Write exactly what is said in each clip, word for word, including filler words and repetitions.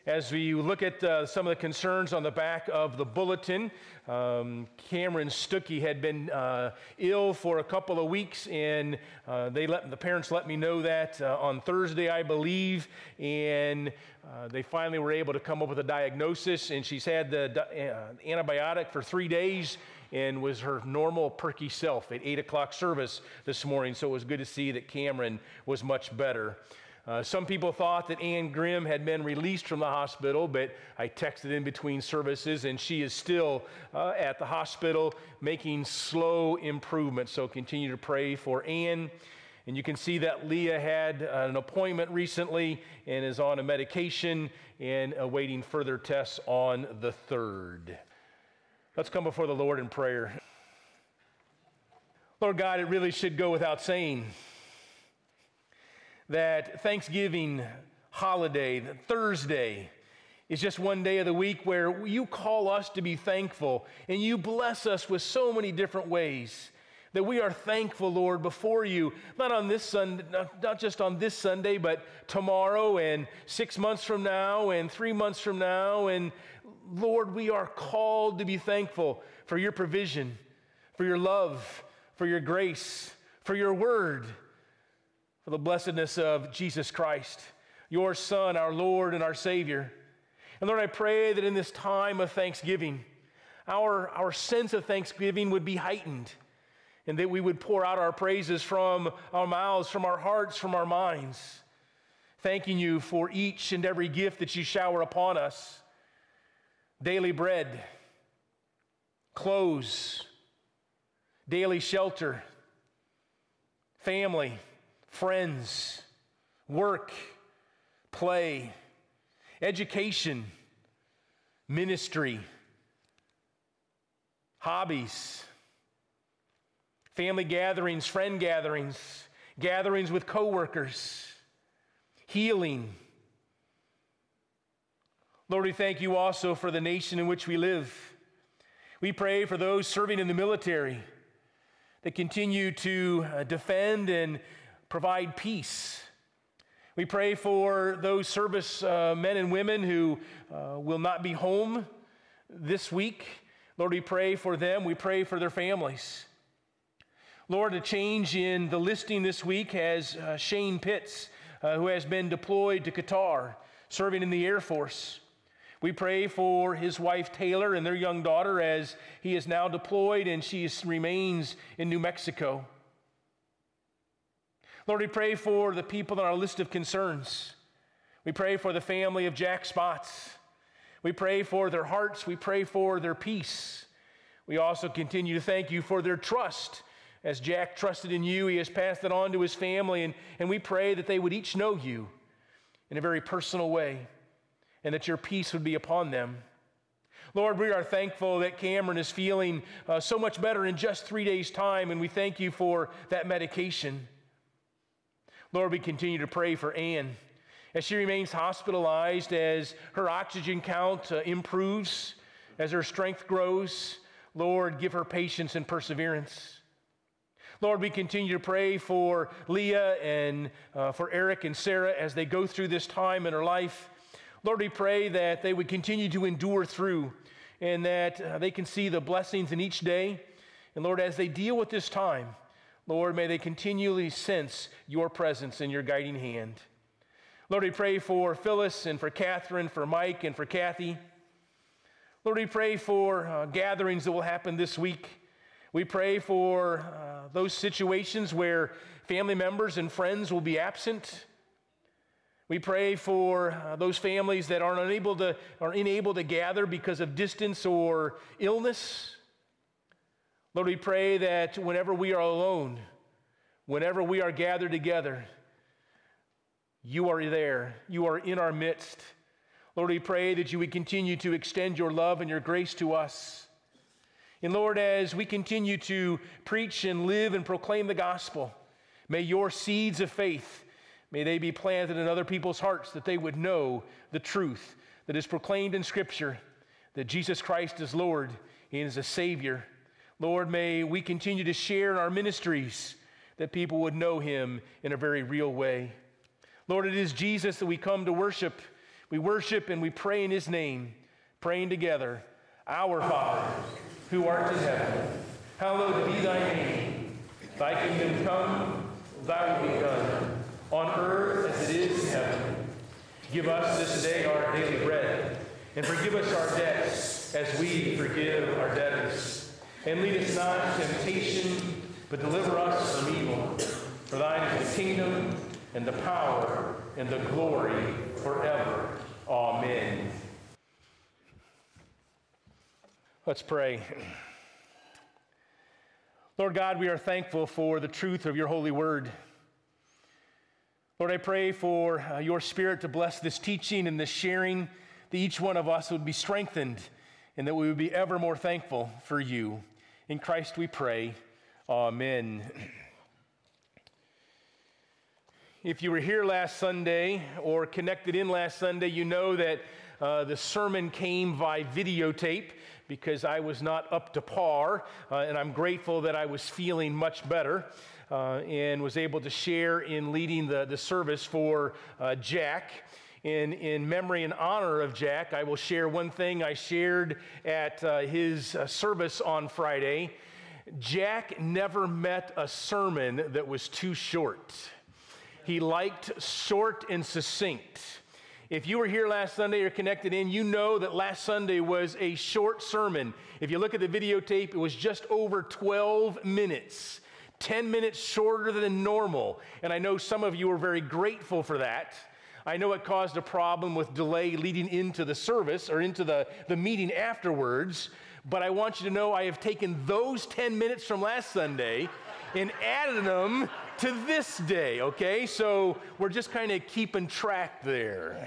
As we look at uh, some of the concerns on the back of the bulletin, um, Cameron Stuckey had been uh, ill for a couple of weeks, and uh, they let the parents let me know that uh, on Thursday, I believe, and uh, they finally were able to come up with a diagnosis, and she's had the uh, antibiotic for three days and was her normal perky self at eight o'clock service this morning, so it was good to see that Cameron was much better. Uh, some people thought that Ann Grimm had been released from the hospital, but I texted in between services, and she is still uh, at the hospital making slow improvement. So continue to pray for Ann. And you can see that Leah had an appointment recently and is on a medication and awaiting further tests on the third. Let's come before the Lord in prayer. Lord God, it really should go without saying that Thanksgiving holiday, that Thursday, is just one day of the week where you call us to be thankful, and you bless us with so many different ways that we are thankful, Lord, before you, not on this Sunday, not, not just on this Sunday, but tomorrow and six months from now and three months from now. And Lord, we are called to be thankful for your provision, for your love, for your grace, for your word, for the blessedness of Jesus Christ, your Son, our Lord and our Savior. And Lord, I pray that in this time of thanksgiving, our, our sense of thanksgiving would be heightened, and that we would pour out our praises from our mouths, from our hearts, from our minds, thanking you for each and every gift that you shower upon us. Daily bread, clothes, daily shelter, family, friends, work, play, education, ministry, hobbies, family gatherings, friend gatherings, gatherings with coworkers, healing. Lord, we thank you also for the nation in which we live. We pray for those serving in the military that continue to uh, defend and provide peace. We pray for those service uh, men and women who uh, will not be home this week. Lord, we pray for them. We pray for their families. Lord, a change in the listing this week has uh, Shane Pitts, uh, who has been deployed to Qatar, serving in the Air Force. We pray for his wife Taylor and their young daughter as he is now deployed and she is, remains in New Mexico. Lord, we pray for the people on our list of concerns. We pray for the family of Jack Spots. We pray for their hearts. We pray for their peace. We also continue to thank you for their trust. As Jack trusted in you, he has passed it on to his family, and, and we pray that they would each know you in a very personal way, and that your peace would be upon them. Lord, we are thankful that Cameron is feeling uh, so much better in just three days' time, and we thank you for that medication. Lord, we continue to pray for Ann as she remains hospitalized, as her oxygen count uh, improves, as her strength grows. Lord, give her patience and perseverance. Lord, we continue to pray for Leah and uh, for Eric and Sarah as they go through this time in her life. Lord, we pray that they would continue to endure through, and that uh, they can see the blessings in each day. And Lord, as they deal with this time, Lord, may they continually sense your presence and your guiding hand. Lord, we pray for Phyllis and for Catherine, for Mike and for Kathy. Lord, we pray for uh, gatherings that will happen this week. We pray for uh, those situations where family members and friends will be absent. We pray for uh, those families that are unable to, are unable to gather because of distance or illness. Lord, we pray that whenever we are alone, whenever we are gathered together, you are there. You are in our midst. Lord, we pray that you would continue to extend your love and your grace to us. And Lord, as we continue to preach and live and proclaim the gospel, may your seeds of faith, may they be planted in other people's hearts, that they would know the truth that is proclaimed in Scripture, that Jesus Christ is Lord and is a Savior. Lord, may we continue to share in our ministries that people would know him in a very real way. Lord, it is Jesus that we come to worship. We worship and we pray in his name, praying together, Our Father, who art in heaven, hallowed be thy name. Thy kingdom come, thy will be done, on earth as it is in heaven. Give us this day our daily bread, and forgive us our debts as we forgive our debtors. And lead us not into temptation, but deliver us from evil. For thine is the kingdom, and the power, and the glory forever. Amen. Let's pray. Lord God, we are thankful for the truth of your holy word. Lord, I pray for uh, your Spirit to bless this teaching and this sharing, that each one of us would be strengthened and that we would be ever more thankful for you. In Christ we pray. Amen. If you were here last Sunday or connected in last Sunday, you know that uh, the sermon came by videotape because I was not up to par, uh, and I'm grateful that I was feeling much better uh, and was able to share in leading the, the service for uh, Jack. In, in memory and honor of Jack, I will share one thing I shared at uh, his uh, service on Friday. Jack never met a sermon that was too short. He liked short and succinct. If you were here last Sunday or connected in, you know that last Sunday was a short sermon. If you look at the videotape, it was just over twelve minutes, ten minutes shorter than normal. And I know some of you are very grateful for that. I know it caused a problem with delay leading into the service or into the, the meeting afterwards, but I want you to know I have taken those ten minutes from last Sunday and added them to this day, okay? So we're just kind of keeping track there.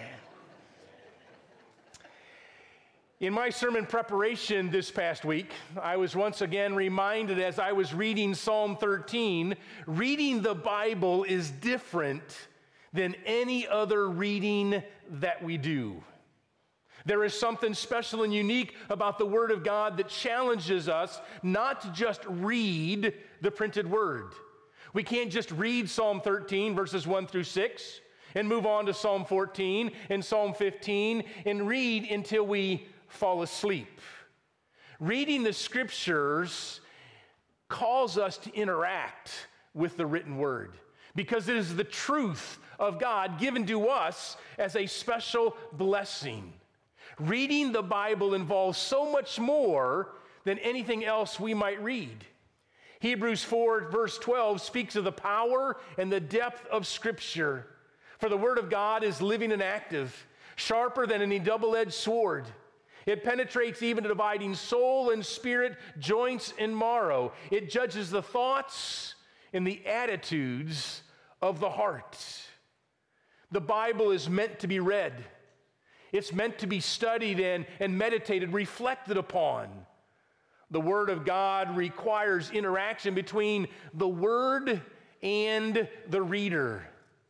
In my sermon preparation this past week, I was once again reminded as I was reading Psalm thirteen, reading the Bible is different than any other reading that we do. There is something special and unique about the Word of God that challenges us not to just read the printed Word. We can't just read Psalm thirteen, verses one through six, and move on to Psalm fourteen and Psalm fifteen and read until we fall asleep. Reading the Scriptures calls us to interact with the written Word because it is the truth of God given to us as a special blessing. Reading the Bible involves so much more than anything else we might read. Hebrews four, verse twelve speaks of the power and the depth of Scripture. For the Word of God is living and active, sharper than any double-edged sword. It penetrates even to dividing soul and spirit, joints and marrow. It judges the thoughts and the attitudes of the heart. The Bible is meant to be read. It's meant to be studied and, and meditated, reflected upon. The Word of God requires interaction between the Word and the reader.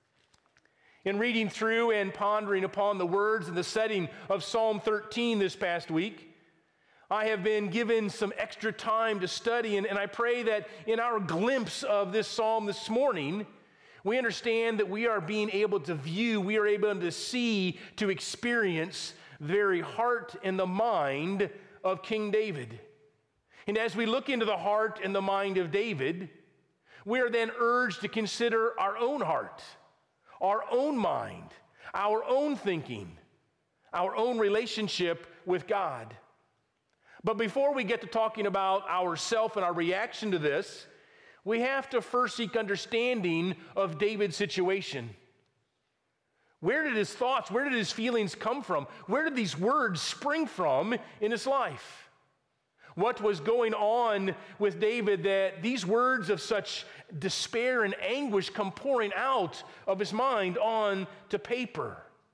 In reading through and pondering upon the words and the setting of Psalm thirteen this past week, I have been given some extra time to study, and, and I pray that in our glimpse of this psalm this morning, we understand that we are being able to view, we are able to see, to experience the very heart and the mind of King David. And as we look into the heart and the mind of David, we are then urged to consider our own heart, our own mind, our own thinking, our own relationship with God. But before we get to talking about ourself and our reaction to this, we have to first seek understanding of David's situation. Where did his thoughts, where did his feelings come from? Where did these words spring from in his life? What was going on with David that these words of such despair and anguish come pouring out of his mind on to paper?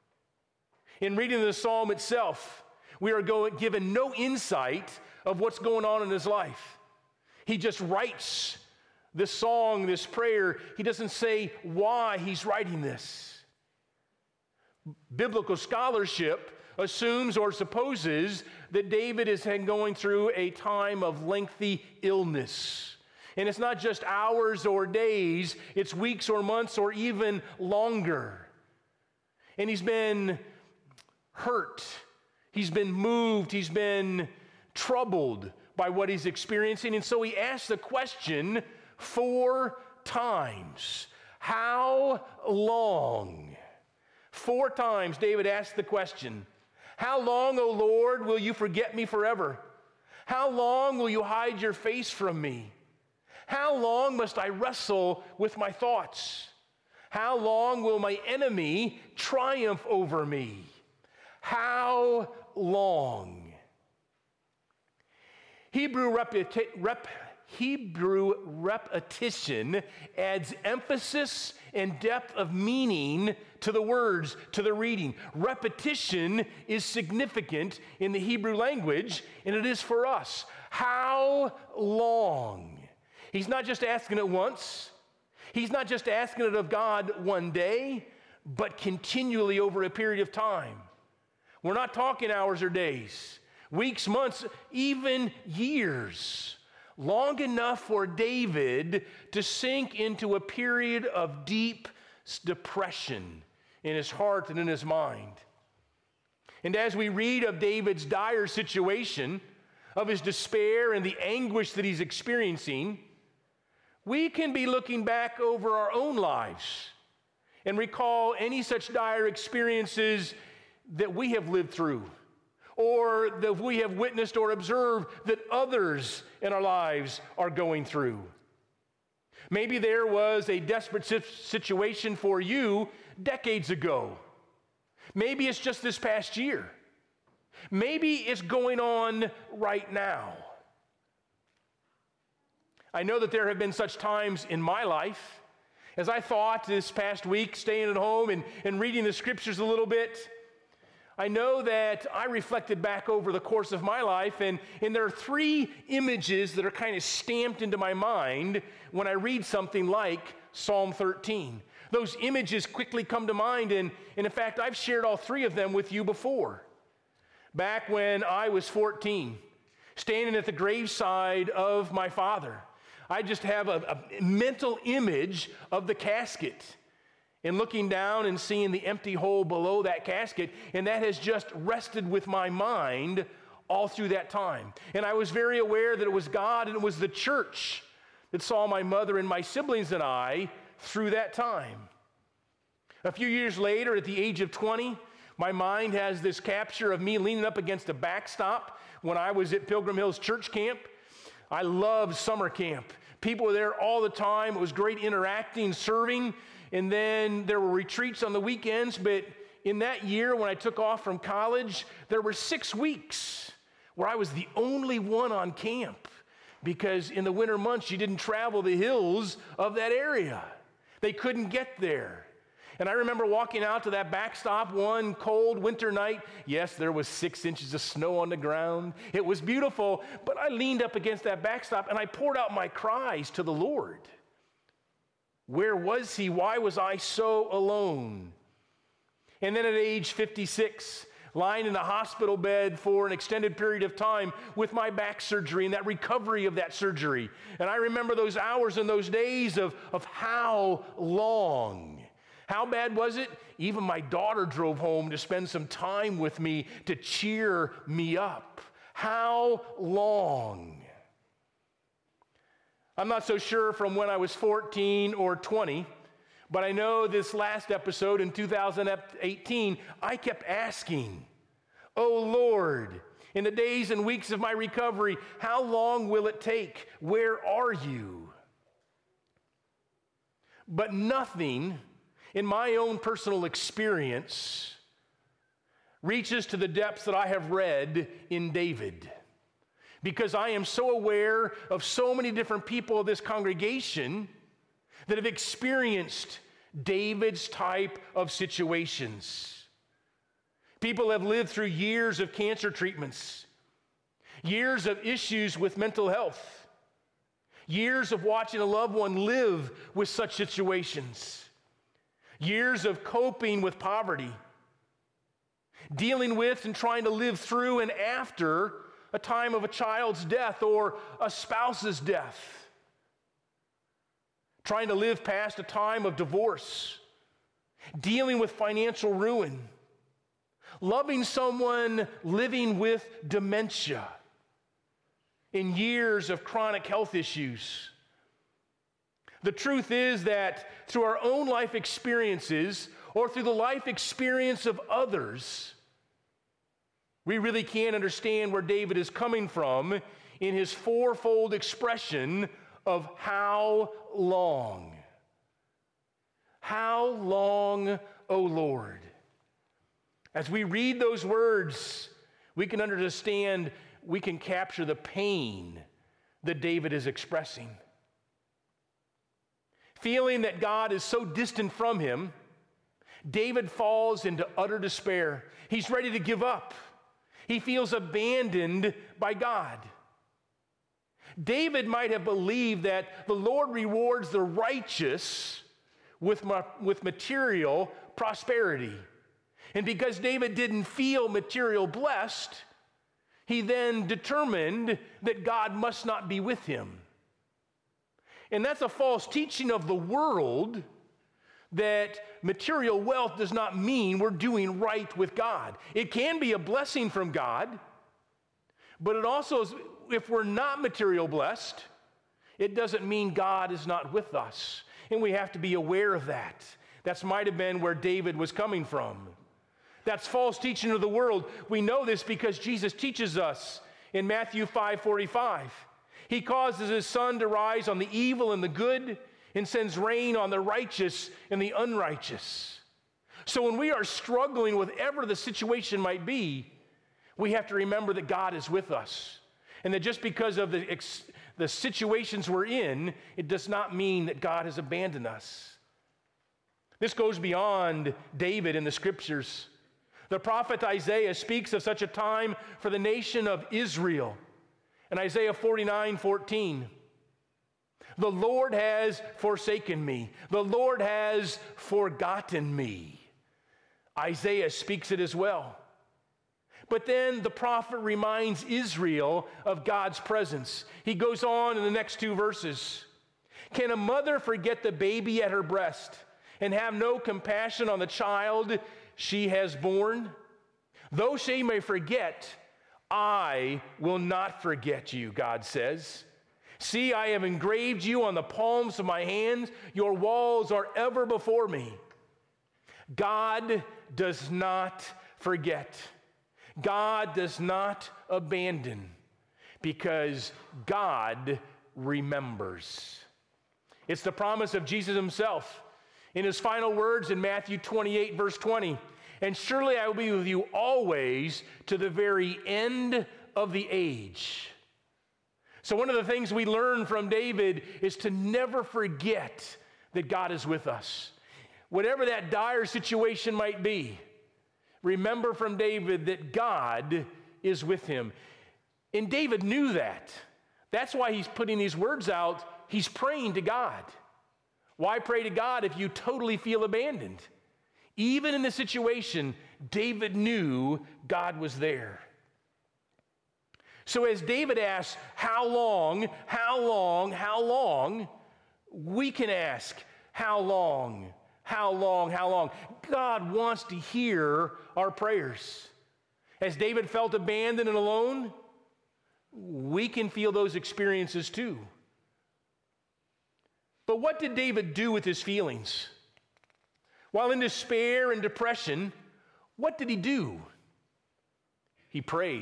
In reading the psalm itself, we are going, given no insight of what's going on in his life. He just writes this song, this prayer. He doesn't say why he's writing this. Biblical scholarship assumes or supposes that David is going through a time of lengthy illness. And it's not just hours or days, it's weeks or months or even longer. And he's been hurt. He's been moved. He's been troubled by what he's experiencing. And so he asks the question four times. How long? Four times David asked the question, how long, O Lord, will you forget me forever? How long will you hide your face from me? How long must I wrestle with my thoughts? How long will my enemy triumph over me? How long? Hebrew, repeti- rep- Hebrew repetition adds emphasis and depth of meaning to the words, to the reading. Repetition is significant in the Hebrew language, and it is for us. How long? He's not just asking it once. He's not just asking it of God one day, but continually over a period of time. We're not talking hours or days, weeks, months, even years. Long enough for David to sink into a period of deep depression in his heart and in his mind. And as we read of David's dire situation, of his despair and the anguish that he's experiencing, we can be looking back over our own lives and recall any such dire experiences that we have lived through, or that we have witnessed or observed that others in our lives are going through. Maybe there was a desperate situation for you decades ago. Maybe it's just this past year. Maybe it's going on right now. I know that there have been such times in my life as I thought this past week, staying at home and, and reading the scriptures a little bit. I know that I reflected back over the course of my life, and, and there are three images that are kind of stamped into my mind when I read something like Psalm thirteen. Those images quickly come to mind, and, and in fact, I've shared all three of them with you before. Back when I was fourteen, standing at the graveside of my father, I just have a, a mental image of the casket and looking down and seeing the empty hole below that casket, and that has just rested with my mind all through that time. And I was very aware that it was God and it was the church that saw my mother and my siblings and I through that time. A few years later, at the age of twenty, my mind has this capture of me leaning up against a backstop when I was at Pilgrim Hills Church Camp. I loved summer camp. People were there all the time. It was great interacting, serving. And then there were retreats on the weekends, but in that year when I took off from college, there were six weeks where I was the only one on camp because in the winter months, you didn't travel the hills of that area. They couldn't get there. And I remember walking out to that backstop one cold winter night. Yes, there was six inches of snow on the ground. It was beautiful, but I leaned up against that backstop and I poured out my cries to the Lord. Where was he? Why was I so alone? And then at age fifty-six, lying in a hospital bed for an extended period of time with my back surgery and that recovery of that surgery. And I remember those hours and those days of, of how long. How bad was it? Even my daughter drove home to spend some time with me to cheer me up. How long? I'm not so sure from when I was fourteen or twenty, but I know this last episode in two thousand eighteen, I kept asking, "Oh Lord, in the days and weeks of my recovery, how long will it take? Where are you?" But nothing in my own personal experience reaches to the depths that I have read in David. Because I am so aware of so many different people of this congregation that have experienced David's type of situations. People have lived through years of cancer treatments, years of issues with mental health, years of watching a loved one live with such situations, years of coping with poverty, dealing with and trying to live through and after a time of a child's death or a spouse's death, trying to live past a time of divorce, dealing with financial ruin, loving someone living with dementia, in years of chronic health issues. The truth is that through our own life experiences or through the life experience of others, we really can't understand where David is coming from in his fourfold expression of how long. How long, O Lord? As we read those words, we can understand, we can capture the pain that David is expressing. Feeling that God is so distant from him, David falls into utter despair. He's ready to give up. He feels abandoned by God. David might have believed that the Lord rewards the righteous with, ma- with material prosperity. And because David didn't feel material blessed, he then determined that God must not be with him. And that's a false teaching of the world, that material wealth does not mean we're doing right with God. It can be a blessing from God, but it also is, if we're not material blessed, it doesn't mean God is not with us. And we have to be aware of that. That might have been where David was coming from. That's false teaching of the world. We know this because Jesus teaches us in Matthew five forty-five. He causes his sun to rise on the evil and the good and sends rain on the righteous and the unrighteous. So when we are struggling with whatever the situation might be, we have to remember that God is with us. And that just because of the, ex- the situations we're in, it does not mean that God has abandoned us. This goes beyond David in the scriptures. The prophet Isaiah speaks of such a time for the nation of Israel. In Isaiah forty-nine fourteen, the Lord has forsaken me. The Lord has forgotten me. Isaiah speaks it as well. But then the prophet reminds Israel of God's presence. He goes on in the next two verses. Can a mother forget the baby at her breast and have no compassion on the child she has borne? Though she may forget, I will not forget you, God says. See, I have engraved you on the palms of my hands. Your walls are ever before me. God does not forget. God does not abandon, because God remembers. It's the promise of Jesus himself in his final words in Matthew twenty-eight, verse twenty. And surely I will be with you always to the very end of the age. So one of the things we learn from David is to never forget that God is with us. Whatever that dire situation might be, remember from David that God is with him. And David knew that. That's why he's putting these words out. He's praying to God. Why pray to God if you totally feel abandoned? Even in the situation, David knew God was there. So as David asks, how long, how long, how long, we can ask, how long, how long, how long? God wants to hear our prayers. As David felt abandoned and alone, we can feel those experiences too. But what did David do with his feelings? While in despair and depression, what did he do? He prayed.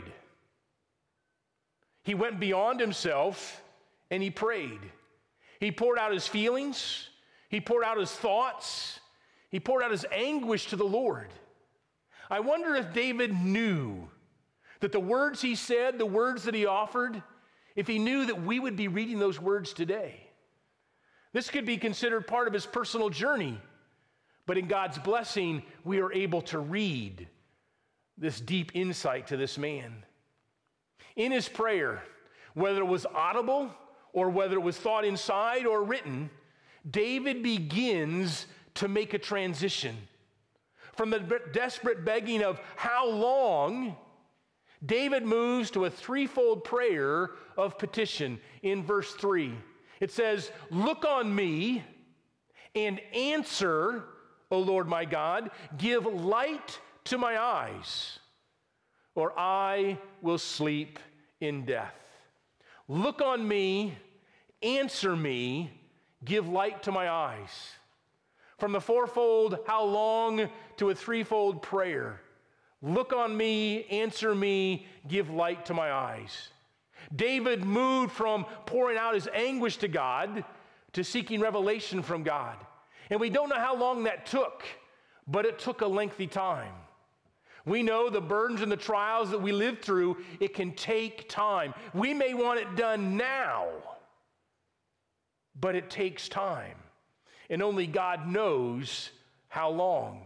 He went beyond himself and he prayed. He poured out his feelings. He poured out his thoughts. He poured out his anguish to the Lord. I wonder if David knew that the words he said, the words that he offered, if he knew that we would be reading those words today. This could be considered part of his personal journey. But in God's blessing, we are able to read this deep insight to this man. In his prayer, whether it was audible or whether it was thought inside or written, David begins to make a transition. From the desperate begging of how long, David moves to a threefold prayer of petition in verse three. It says, look on me and answer, O Lord my God, give light to my eyes, or I will sleep in death. Look on me, answer me, give light to my eyes. From the fourfold how long to a threefold prayer. Look on me, answer me, give light to my eyes. David moved from pouring out his anguish to God to seeking revelation from God. And we don't know how long that took, but it took a lengthy time. We know the burdens and the trials that we live through, it can take time. We may want it done now, but it takes time. And only God knows how long.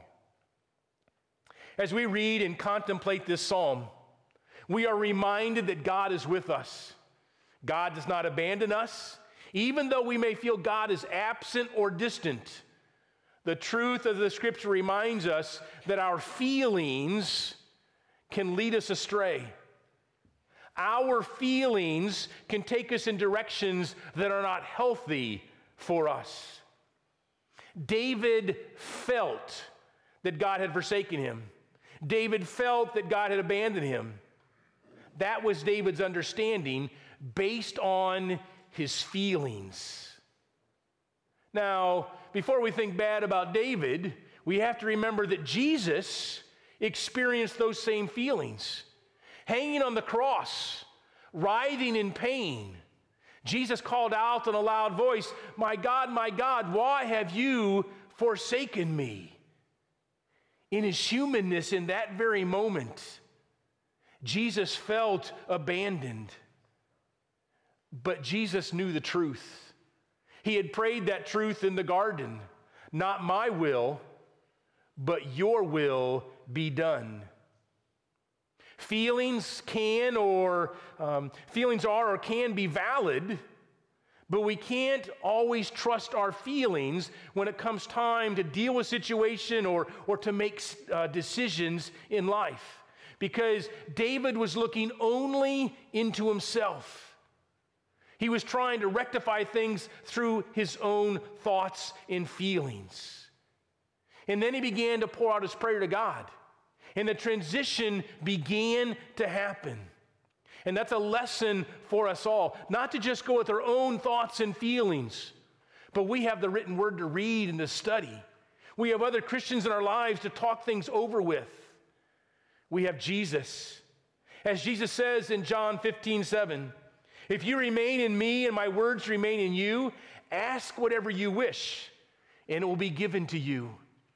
As we read and contemplate this psalm, we are reminded that God is with us. God does not abandon us. Even though we may feel God is absent or distant, the truth of the scripture reminds us that our feelings can lead us astray. Our feelings can take us in directions that are not healthy for us. David felt that God had forsaken him. David felt that God had abandoned him. That was David's understanding based on his feelings. Now, before we think bad about David, we have to remember that Jesus experienced those same feelings. Hanging on the cross, writhing in pain, Jesus called out in a loud voice, "My God, my God, why have you forsaken me?" In his humanness in that very moment, Jesus felt abandoned. But Jesus knew the truth. He had prayed that truth in the garden. Not my will, but your will be done. Feelings can or um, feelings are or can be valid, but we can't always trust our feelings when it comes time to deal with a situation or, or to make uh, decisions in life. Because David was looking only into himself. He was trying to rectify things through his own thoughts and feelings. And then he began to pour out his prayer to God. And the transition began to happen. And that's a lesson for us all. Not to just go with our own thoughts and feelings, but we have the written word to read and to study. We have other Christians in our lives to talk things over with. We have Jesus. As Jesus says in John fifteen seven, "If you remain in me and my words remain in you, ask whatever you wish, and it will be given to you."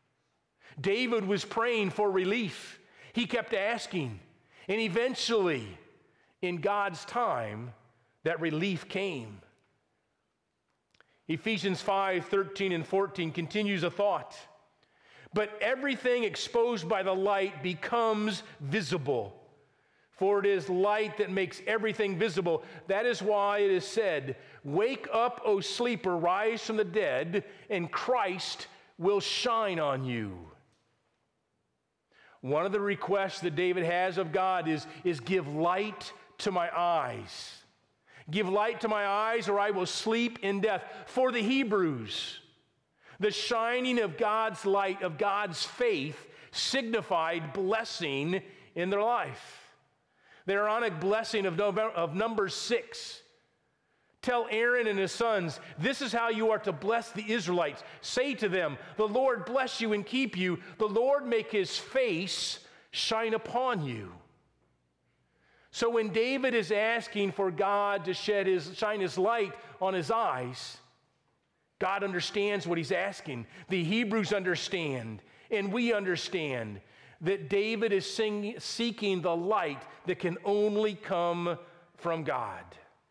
David was praying for relief. He kept asking, and eventually, in God's time, that relief came. Ephesians five thirteen and fourteen continues a thought. "But everything exposed by the light becomes visible. For it is light that makes everything visible. That is why it is said, 'Wake up, O sleeper, rise from the dead, and Christ will shine on you.'" One of the requests that David has of God is, is give light to my eyes. Give light to my eyes, or I will sleep in death. For the Hebrews, the shining of God's light, of God's faith, signified blessing in their life. The Aaronic blessing of, November, of Numbers six. "Tell Aaron and his sons, this is how you are to bless the Israelites. Say to them, the Lord bless you and keep you. The Lord make his face shine upon you." So when David is asking for God to shed his, shine his light on his eyes, God understands what he's asking. The Hebrews understand, and we understand that David is sing, seeking the light that can only come from God.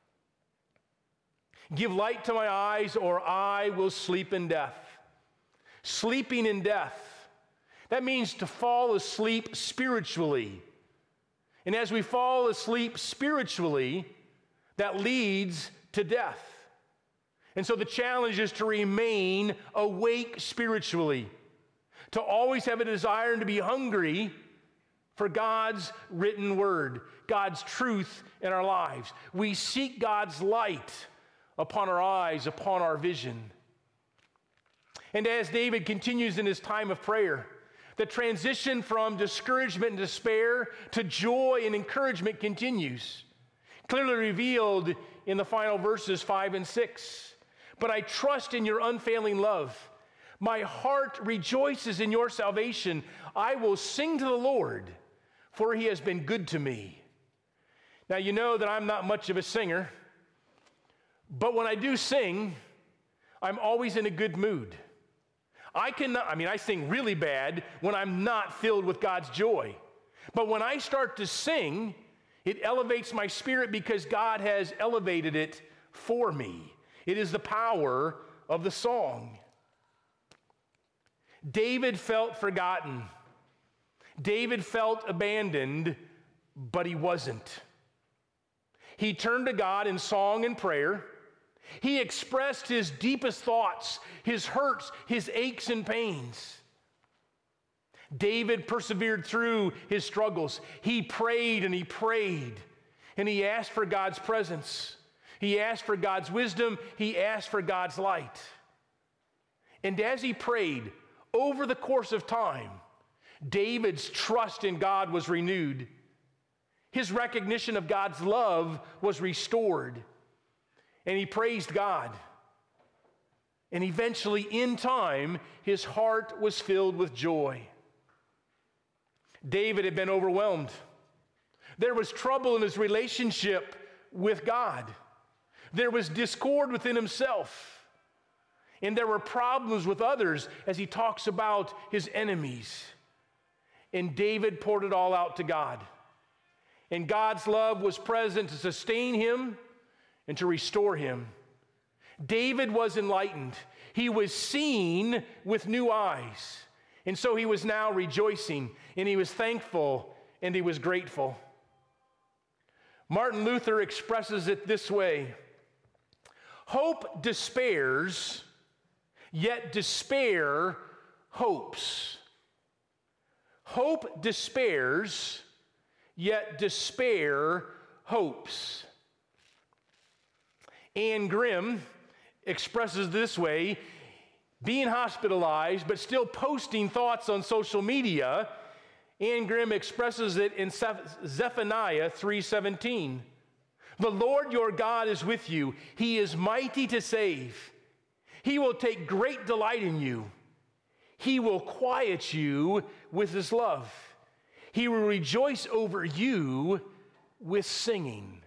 Give light to my eyes, or I will sleep in death. Sleeping in death. That means to fall asleep spiritually. And as we fall asleep spiritually, that leads to death. And so the challenge is to remain awake spiritually, to always have a desire and to be hungry for God's written word, God's truth in our lives. We seek God's light upon our eyes, upon our vision. And as David continues in his time of prayer, The transition from discouragement and despair to joy and encouragement continues, clearly revealed in the final verses five and six. But I trust in your unfailing love. My heart rejoices in your salvation. I will sing to the Lord, for he has been good to me. Now, you know that I'm not much of a singer, but when I do sing, I'm always in a good mood. I cannot, I mean, I sing really bad when I'm not filled with God's joy. But when I start to sing, it elevates my spirit because God has elevated it for me. It is the power of the song. David felt forgotten. David felt abandoned, but he wasn't. He turned to God in song and prayer. He expressed his deepest thoughts, his hurts, his aches and pains. David persevered through his struggles. He prayed and he prayed, and he asked for God's presence. He asked for God's wisdom. He asked for God's light. And as he prayed, over the course of time, David's trust in God was renewed. His recognition of God's love was restored. And he praised God. And eventually, in time, his heart was filled with joy. David had been overwhelmed. There was trouble in his relationship with God. There was discord within himself. And there were problems with others as he talks about his enemies. And David poured it all out to God. And God's love was present to sustain him and to restore him. David was enlightened. He was seen with new eyes. And so he was now rejoicing, and he was thankful, and he was grateful. Martin Luther expresses it this way: hope despairs, yet despair hopes. Hope despairs, yet despair hopes. Anne Grimm expresses this way: being hospitalized but still posting thoughts on social media. Anne Grimm expresses it in Zephaniah three seventeen. The Lord your God is with you. He is mighty to save. He will take great delight in you. He will quiet you with his love. He will rejoice over you with singing.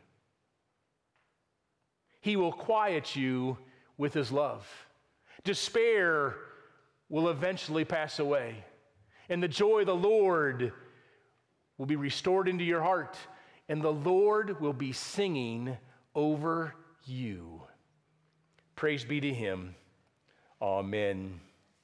He will quiet you with his love. Despair will eventually pass away, and the joy of the Lord will be restored into your heart, and the Lord will be singing over you. Praise be to him. Amen.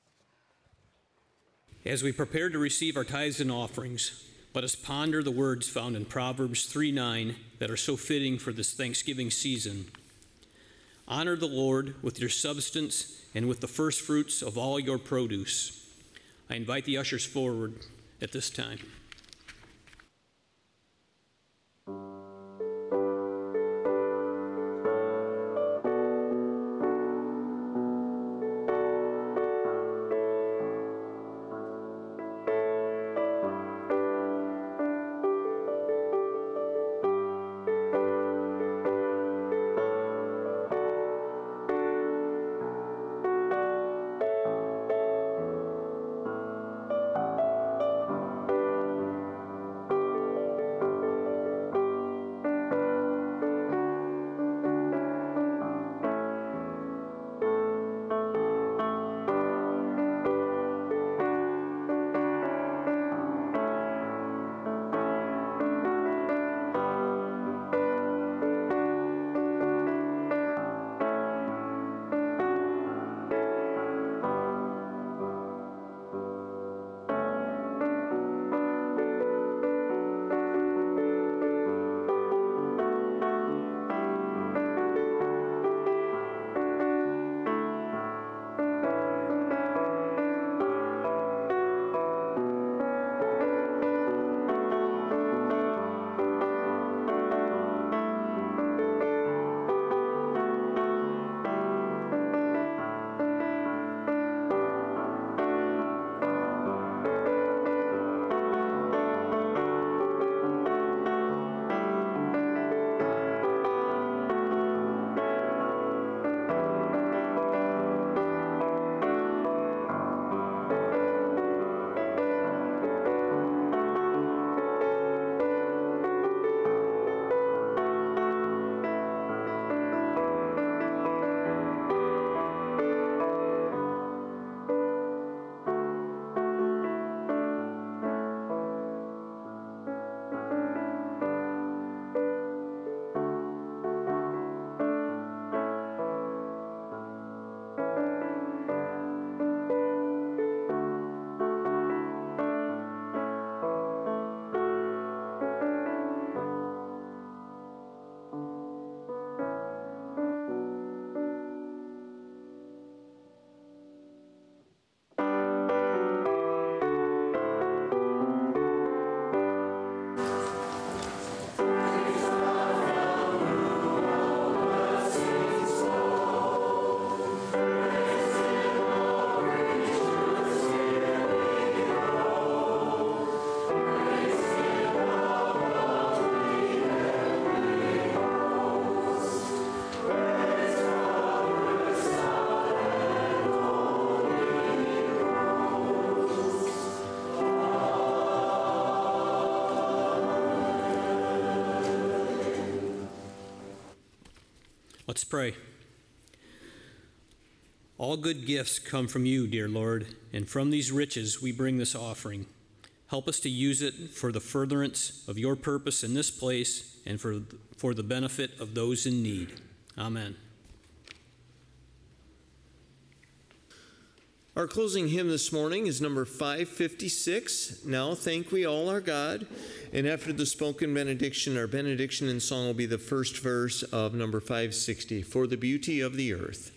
As we prepare to receive our tithes and offerings, let us ponder the words found in Proverbs three nine that are so fitting for this Thanksgiving season. Honor the Lord with your substance and with the first fruits of all your produce. I invite the ushers forward at this time. Let's pray. All good gifts come from you, dear Lord, and from these riches we bring this offering. Help us to use it for the furtherance of your purpose in this place and for, for the benefit of those in need. Amen. Our closing hymn this morning is number five fifty-six, Now Thank We All Our God. And after the spoken benediction, our benediction and song will be the first verse of number five sixty, For the Beauty of the Earth.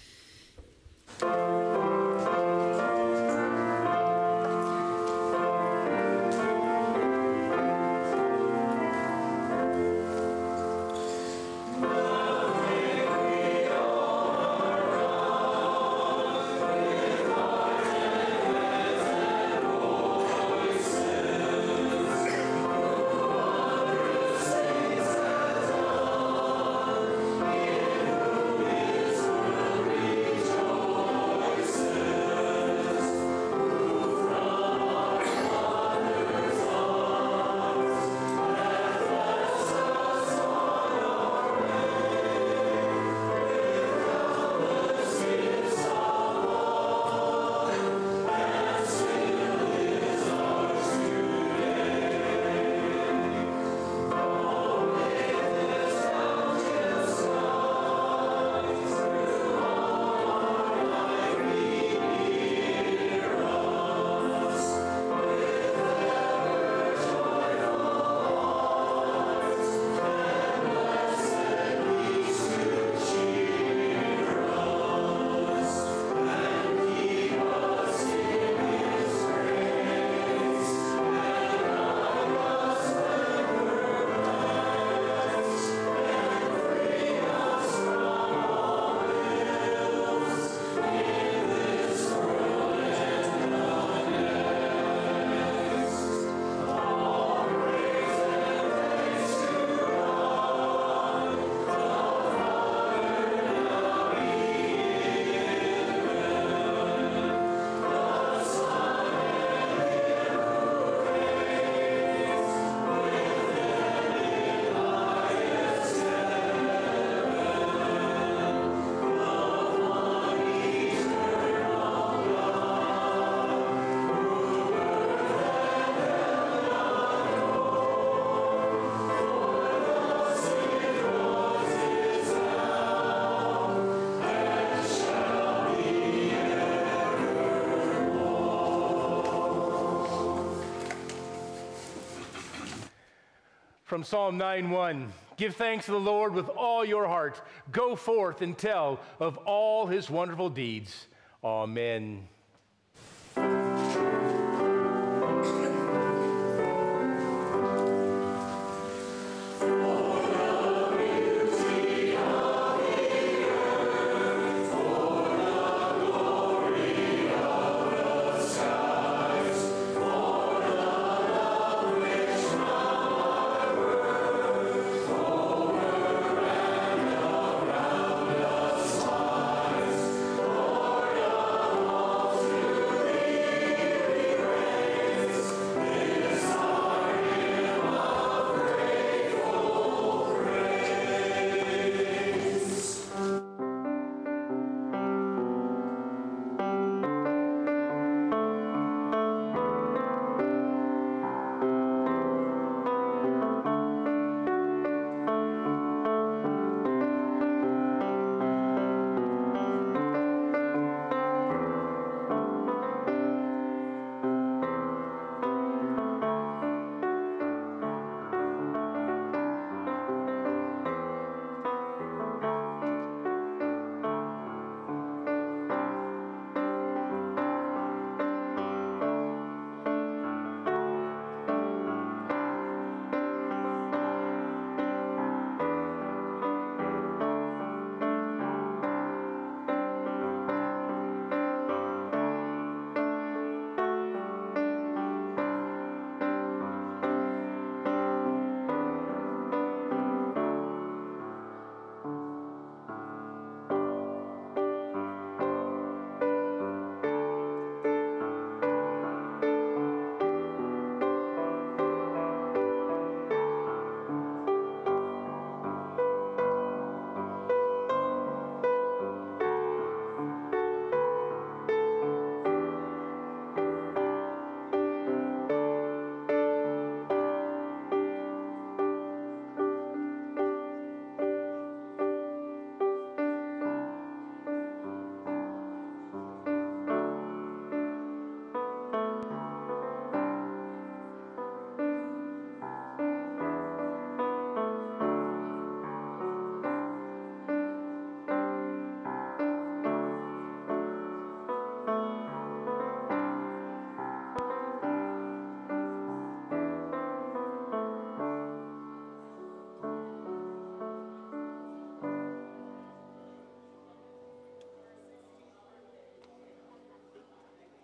From Psalm nine one, give thanks to the Lord with all your heart. Go forth and tell of all his wonderful deeds. Amen.